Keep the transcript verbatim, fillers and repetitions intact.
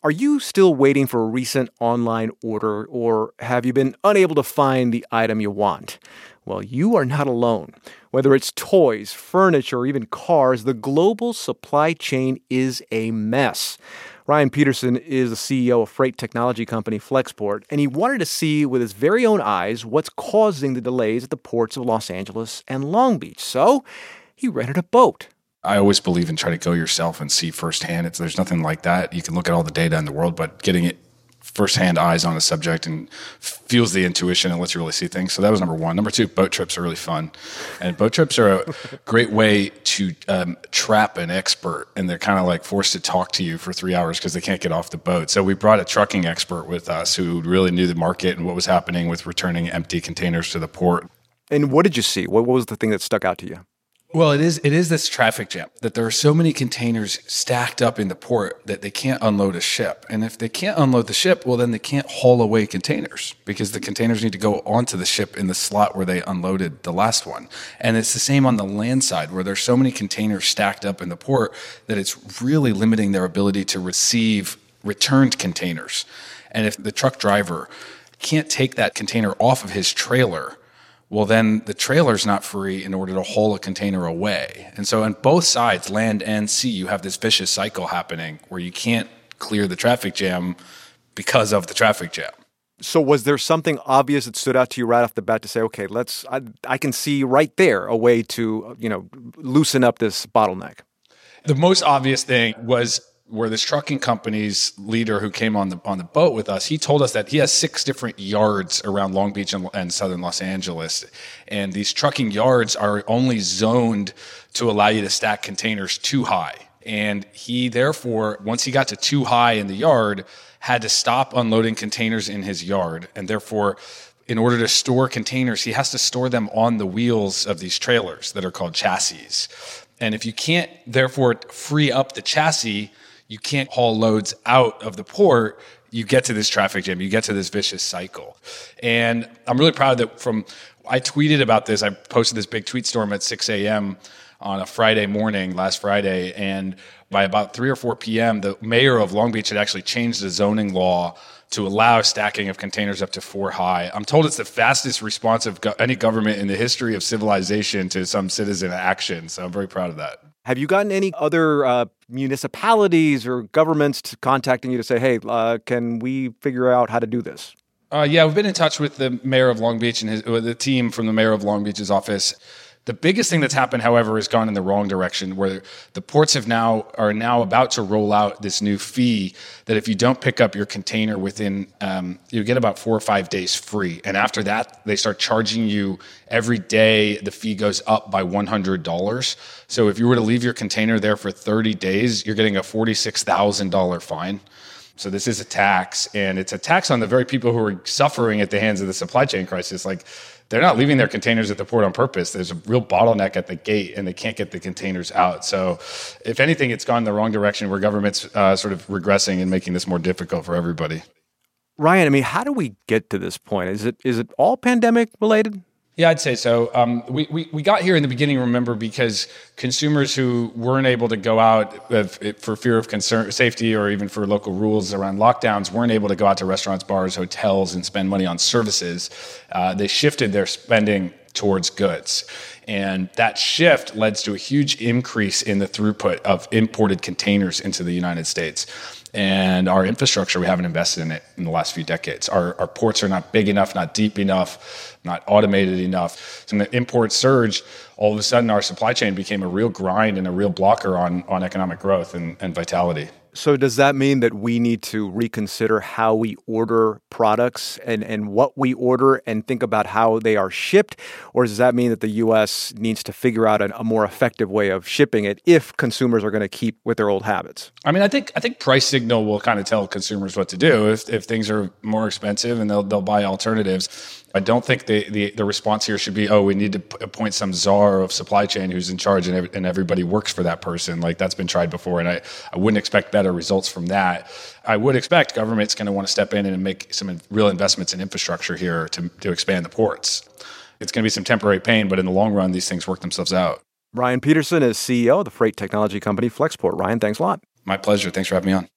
Are you still waiting for a recent online order, or have you been unable to find the item you want? Well, you are not alone. Whether it's toys, furniture, or even cars, the global supply chain is a mess. Ryan Peterson is the C E O of freight technology company Flexport, and he wanted to see with his very own eyes what's causing the delays at the ports of Los Angeles and Long Beach. So he rented a boat. I always believe in trying to go yourself and see firsthand. It's, there's nothing like that. You can look at all the data in the world, but getting it firsthand eyes on a subject and feels the intuition and lets you really see things. So that was number one. Number two, boat trips are really fun. And boat trips are a great way to um, trap an expert, and they're kind of like forced to talk to you for three hours because they can't get off the boat. So we brought a trucking expert with us who really knew the market and what was happening with returning empty containers to the port. And what did you see? What, what was the thing that stuck out to you? Well, it is it is this traffic jam, that there are so many containers stacked up in the port that they can't unload a ship. And if they can't unload the ship, well, then they can't haul away containers because the containers need to go onto the ship in the slot where they unloaded the last one. And it's the same on the land side, where there's so many containers stacked up in the port that it's really limiting their ability to receive returned containers. And if the truck driver can't take that container off of his trailer, well, then the trailer's not free in order to haul a container away. And so on both sides, land and sea, you have this vicious cycle happening where you can't clear the traffic jam because of the traffic jam. So was there something obvious that stood out to you right off the bat to say, okay, let's, I, I can see right there a way to, you know, loosen up this bottleneck? The most obvious thing was where this trucking company's leader who came on the on the boat with us, he told us that he has six different yards around Long Beach and, and southern Los Angeles. And these trucking yards are only zoned to allow you to stack containers too high. And he, therefore, once he got to too high in the yard, had to stop unloading containers in his yard. And therefore, in order to store containers, he has to store them on the wheels of these trailers that are called chassis. And if you can't, therefore, free up the chassis, you can't haul loads out of the port, you get to this traffic jam, you get to this vicious cycle. And I'm really proud that from, I tweeted about this, I posted this big tweet storm at six a.m. on a Friday morning, last Friday, and by about three or four p.m., the mayor of Long Beach had actually changed the zoning law to allow stacking of containers up to four high. I'm told it's the fastest response of go- any government in the history of civilization to some citizen action, so I'm very proud of that. Have you gotten any other uh, municipalities or governments to contacting you to say, hey, uh, can we figure out how to do this? Uh, yeah, we've been in touch with the mayor of Long Beach and his, with the team from the mayor of Long Beach's office. The biggest thing that's happened, however, has gone in the wrong direction, where the ports have now are now about to roll out this new fee that if you don't pick up your container within, um, you get about four or five days free. And after that, they start charging you every day. The fee goes up by one hundred dollars. So if you were to leave your container there for thirty days, you're getting a forty-six thousand dollars fine. So this is a tax, and it's a tax on the very people who are suffering at the hands of the supply chain crisis. Like, they're not leaving their containers at the port on purpose. There's a real bottleneck at the gate, and they can't get the containers out. So if anything, it's gone in the wrong direction, where government's uh, sort of regressing and making this more difficult for everybody. Ryan, I mean, how do we get to this point? Is it is it all pandemic related? Yeah, I'd say so. Um, we, we, we got here in the beginning, remember, because consumers who weren't able to go out if, if, for fear of concern, safety or even for local rules around lockdowns, weren't able to go out to restaurants, bars, hotels, and spend money on services. Uh, they shifted their spending towards goods. And that shift led to a huge increase in the throughput of imported containers into the United States. And our infrastructure, we haven't invested in it in the last few decades. Our, our ports are not big enough, not deep enough, not automated enough. So when the import surged, all of a sudden our supply chain became a real grind and a real blocker on, on economic growth and, and vitality. So does that mean that we need to reconsider how we order products and, and what we order and think about how they are shipped? Or does that mean that the U S needs to figure out a, a more effective way of shipping it if consumers are going to keep with their old habits? I mean, I think I think price signal will kind of tell consumers what to do. If if things are more expensive, and they'll they'll buy alternatives. I don't think the, the, the response here should be, oh, we need to p- appoint some czar of supply chain who's in charge and, ev- and everybody works for that person. Like, that's been tried before, and I, I wouldn't expect better results from that. I would expect government's going to want to step in and make some in, real investments in infrastructure here to, to expand the ports. It's going to be some temporary pain, but in the long run, these things work themselves out. Ryan Peterson is C E O of the freight technology company Flexport. Ryan, thanks a lot. My pleasure. Thanks for having me on.